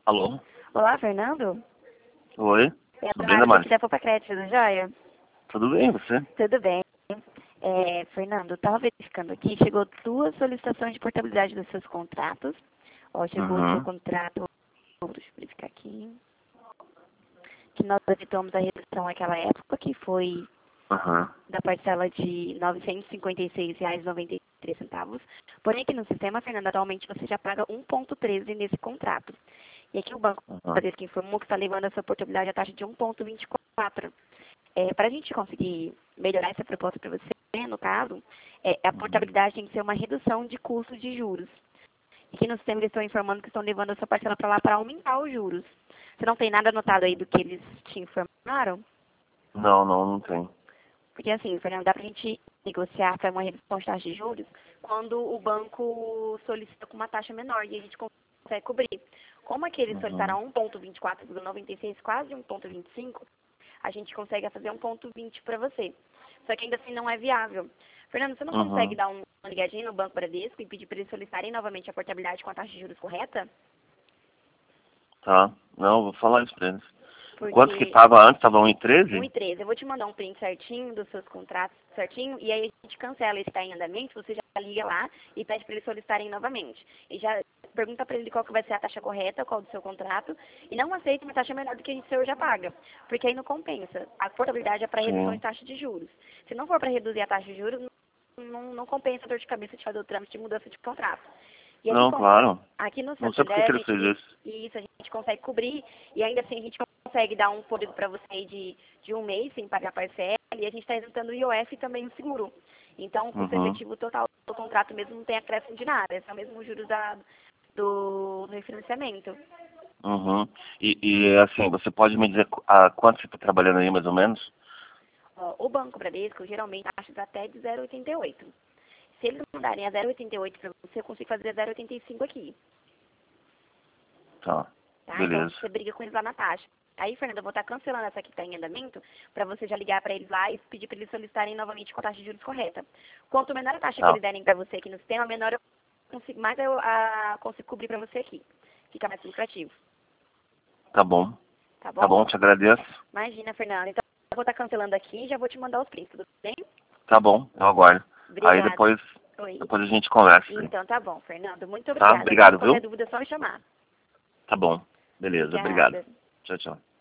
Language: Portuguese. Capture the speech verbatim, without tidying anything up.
Alô? Olá, Fernando. Oi? É a Tudo bem, Márcia Damares? aqui da Poupa Crédito, tudo jóia? Tudo bem, você? Tudo bem. É, Fernando, estava verificando aqui, chegou duas solicitações de portabilidade dos seus contratos. Ó, chegou o seu Uhum. contrato, deixa eu verificar aqui, que nós evitamos a redução naquela época, que foi Uhum. da parcela de novecentos e cinquenta e seis reais e noventa e três centavos. Porém, aqui no sistema, Fernando, atualmente você já paga um vírgula treze nesse contrato. E aqui o Banco Uhum. Bradesco informou que está levando a sua portabilidade a taxa de um vírgula vinte e quatro. É, para a gente conseguir melhorar essa proposta para você, no caso, é, a Uhum. portabilidade tem que ser uma redução de custos de juros. E aqui no sistema eles estão informando que estão levando a sua parcela para lá para aumentar os juros. Você não tem nada anotado aí do que eles te informaram? Não, não, não tem. Porque assim, Fernando, dá para a gente negociar para uma redução de taxa de juros quando o banco solicita com uma taxa menor e a gente consegue cobrir. Como aqui eles Uhum. solicitaram um vírgula vinte e quatro vírgula noventa e seis, quase um vírgula vinte e cinco, a gente consegue fazer um vírgula vinte para você. Só que ainda assim não é viável. Fernando, você não consegue Uhum. dar um- uma ligadinha no Banco Bradesco e pedir para eles solicitarem novamente a portabilidade com a taxa de juros correta? Tá. Não, vou falar isso pra eles. Quanto que Porque tava antes? Tava um e um e treze? treze, eu vou te mandar um print certinho dos seus contratos certinho, e aí a gente cancela esse que está em andamento, você já liga lá e pede para eles solicitarem novamente. E já pergunta para ele qual que vai ser a taxa correta, qual do seu contrato, e não aceita uma taxa menor do que a gente seu já paga, porque aí não compensa. A portabilidade é para redução de Sim. taxa de juros. Se não for para reduzir a taxa de juros, não, não, não compensa a dor de cabeça de fazer o trâmite de mudança de contrato. E aqui, Não, com- claro. aqui no Não sei por que Santander, que a ele fez gente, isso. isso, a gente consegue cobrir, e ainda assim a gente consegue dar um período para você aí de, de um mês sem pagar parcela, e a gente está isentando o I O F e também o seguro. Então, o custo Uhum. efetivo total do contrato mesmo não tem acréscimo de nada, é só mesmo os juros da, do, do refinanciamento. Uhum. E, e assim, você pode me dizer qu- há quanto você tá trabalhando aí, mais ou menos? Ó, o Banco Bradesco, geralmente, taxas até de zero vírgula oitenta e oito. Se eles mandarem a zero vírgula oitenta e oito para você, eu consigo fazer a zero vírgula oitenta e cinco aqui. Tá. Tá? Então, Beleza. você briga com eles lá na taxa. Aí, Fernanda, eu vou estar cancelando essa que está em andamento para você já ligar para eles lá e pedir para eles solicitarem novamente com a taxa de juros correta. Quanto menor a taxa que Tá. eles derem para você aqui no sistema, menor eu consigo, mais eu a, consigo cobrir para você aqui. Fica mais lucrativo. Tá bom. Tá Tá bom? bom, te agradeço. Imagina, Fernanda. Então, eu vou estar cancelando aqui e já vou te mandar os prints, tudo bem? Tá bom, eu aguardo. Aí Obrigada. depois, Oi. depois a gente conversa. Aí. Então, tá bom, Fernando. Muito Tá? obrigada, viu? Obrigado, Qualquer viu? dúvida é só me chamar. Tá bom. Beleza, obrigado. Obrigada. Tchau, tchau.